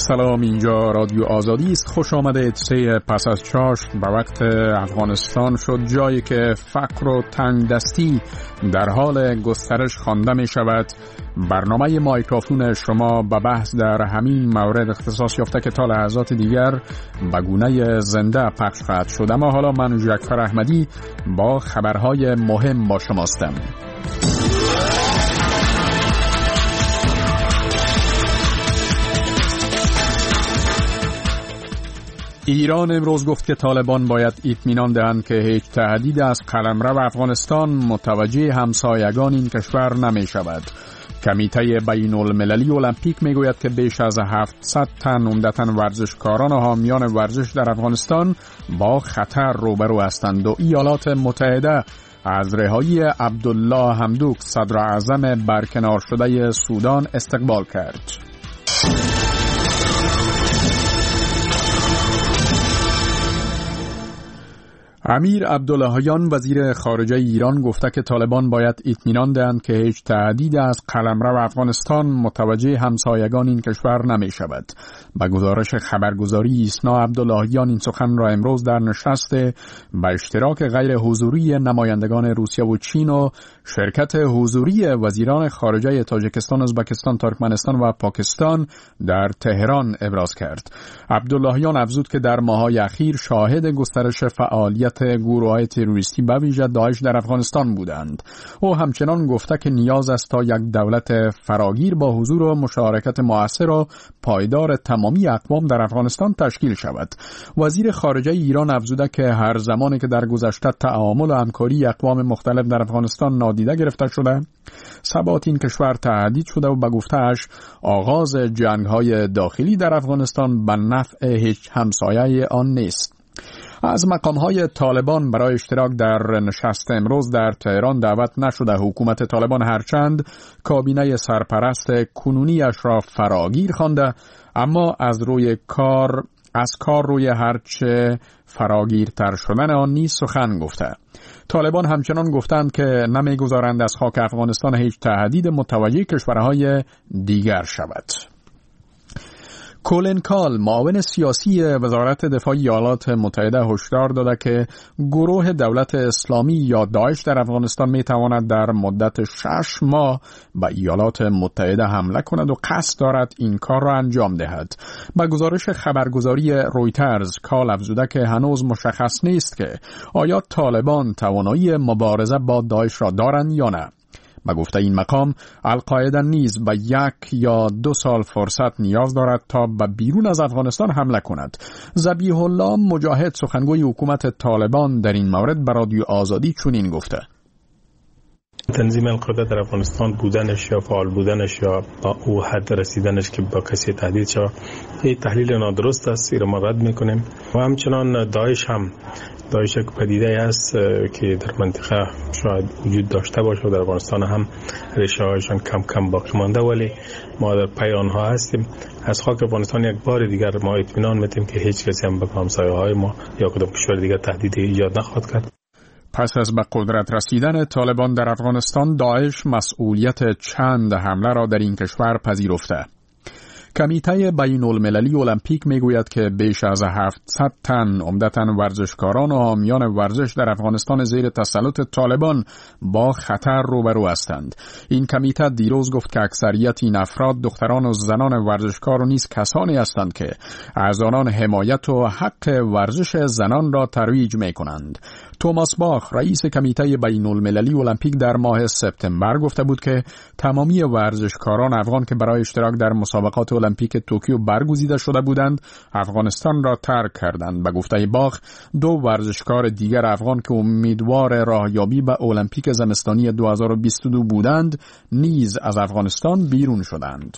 سلام، اینجا رادیو آزادی است. خوش آمدید. 3 پس از چاشت به وقت افغانستان شد، جایی که فقر و تنگدستی در حال گسترش خوانده می شود. برنامه مایکروفون شما به بحث در همین مورد اختصاص یافته که تا لحظات دیگر به گونه زنده پخش خواهد شد. اما حالا من جعفر احمدی با خبرهای مهم با شماستم. ایران امروز گفت که طالبان باید اطمینان دهند که هیچ تهدید از قلمرو افغانستان متوجه همسایگان این کشور نمی شود. کمیته بین المللی المپیک می گوید که بیش از 700 تن عمدتاً ورزشکاران و حامیان ورزش در افغانستان با خطر روبرو هستند و ایالات متحده از رهایی عبدالله حمدوک صدر اعظم برکنار شده سودان استقبال کرد. امیر عبداللهیان وزیر خارجه ایران گفته که طالبان باید اطمینان دهند که هیچ تهدید از قلمرو افغانستان متوجه همسایگان این کشور نمی شود. به گزارش خبرگزاری ایسنا، عبداللهیان این سخن را امروز در نشست به اشتراک غیر حضوری نمایندگان روسیه و چین و شرکت حضوری وزیران خارجه تاجیکستان، ازبکستان، ترکمنستان و پاکستان در تهران ابراز کرد. عبداللهیان افزود که در ماه‌های اخیر شاهد گسترش فعالیت گروه‌های تروریستی به ویژه داعش در افغانستان بودند. او همچنان گفته که نیاز است تا یک دولت فراگیر با حضور و مشارکت مؤثر و پایدار تمامی اقوام در افغانستان تشکیل شود. وزیر خارجه ایران افزوده که هر زمانی که در گذشته تعامل و همکاری اقوام مختلف در افغانستان نادیده گرفته شده، ثبات این کشور تهدید شده و به گفته‌اش آغاز جنگ‌های داخلی در افغانستان به نفع هیچ همسایه آن نیست. از مقام‌های طالبان برای اشتراک در نشست امروز در تهران دعوت نشده. حکومت طالبان هرچند کابینه سرپرست کنونیش را فراگیر خوانده، اما از کار روی هرچه فراگیرتر شدن آن نیز سخن گفته. طالبان همچنان گفتند که نمی‌گذارند از خاک افغانستان هیچ تهدید متوجه کشورهای دیگر شود. کولن کال، معاون سیاسی وزارت دفاع ایالات متحده، هشدار داده که گروه دولت اسلامی یا داعش در افغانستان می تواند در مدت 6 ماه به ایالات متحده حمله کند و قصد دارد این کار را انجام دهد. به گزارش خبرگزاری رویترز، کال افزوده که هنوز مشخص نیست که آیا طالبان توانایی مبارزه با داعش را دارند یا نه. به گفته این مقام، القاعده نیز به 1 یا 2 سال فرصت نیاز دارد تا به بیرون از افغانستان حمله کند. ذبیح الله مجاهد، سخنگوی حکومت طالبان، در این مورد به رادیو آزادی چنین گفته: تنظیم القاعده در افغانستان بودنش یا فعال بودنش یا با او حد رسیدنش که با کسی تهدید شود، این تحلیل نادرست است، این را ما رد میکنیم. و همچنان داعش یک پدیده است که در منطقه شاید وجود داشته باشه و در افغانستان هم ریشه هایشان کم کم باقی مانده، ولی ما در پی آنها هستیم. از خاک افغانستان یک بار دیگر ما اطمینان میدیم که هیچ کسی هم به همسایه های ما یا کدام کشور دیگر تهدیدی ایجاد نخواهد کرد. پس از به قدرت رسیدن طالبان در افغانستان، داعش مسئولیت چند حمله را در این کشور پذیرفته. کمیته بین المللی المپیک میگوید که بیش از 700 تن عمدتاً ورزشکاران و حامیان ورزش در افغانستان زیر تسلط طالبان با خطر روبرو هستند. این کمیته دیروز گفت که اکثریت این افراد دختران و زنان ورزشکار و نیز کسانی هستند که از آنان حمایت و حق ورزش زنان را ترویج میکنند. توماس باخ، رئیس کمیته بین المللی المپیک، در ماه سپتامبر گفته بود که تمامی ورزشکاران افغان که برای اشتراک در مسابقات المپیک توکیو برگزیده شده بودند، افغانستان را ترک کردند. به گفته باخ، 2 ورزشکار دیگر افغان که امیدوار راهیابی به المپیک زمستانی 2022 بودند، نیز از افغانستان بیرون شدند.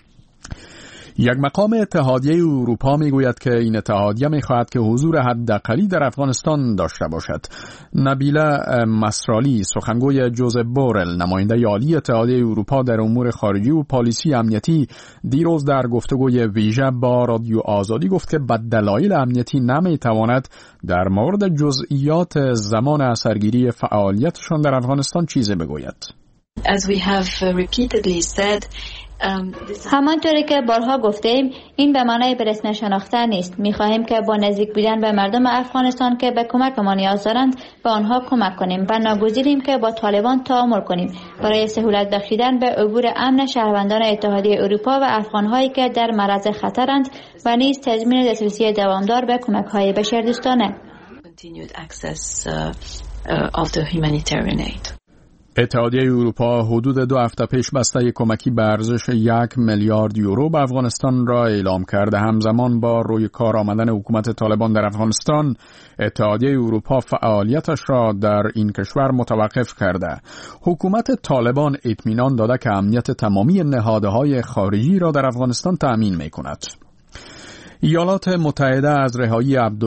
یک مقام اتحادیه اروپا میگوید که این اتحادیه میخواهد که حضور حداقلی در افغانستان داشته باشد. نبیله مسرالی، سخنگوی جوزپ بورل، نماینده عالی اتحادیه اروپا در امور خارجی و پالیسی امنیتی، دیروز در گفتگوی ویژه با رادیو آزادی گفت که به دلایل امنیتی نمیتواند در مورد جزئیات زمان اثرگیری فعالیتشان در افغانستان چیزی بگوید. As we have repeatedly said, همانطوری که بارها گفتیم این به معنای به رسمیت شناختن نیست. می‌خواهیم که با نزدیک بودن به مردم افغانستان که به کمک ما نیاز دارند به آنها کمک کنیم و ناگزیریم که با طالبان تعامل کنیم برای سهولت بخشیدن به عبور امن شهروندان اتحادیه اروپا و افغان‌هایی که در معرض خطرند و نیز تضمین دسترسی دوامدار به کمک‌های بشردوستانه. اتحادیه اروپا حدود 2 هفته پیش بسته کمکی به ارزش 1 میلیارد یورو به افغانستان را اعلام کرده. همزمان با روی کار آمدن حکومت طالبان در افغانستان، اتحادیه اروپا فعالیتش را در این کشور متوقف کرده. حکومت طالبان اطمینان داده که امنیت تمامی نهادهای خارجی را در افغانستان تأمین می‌کند. ایالات متحده از رهایی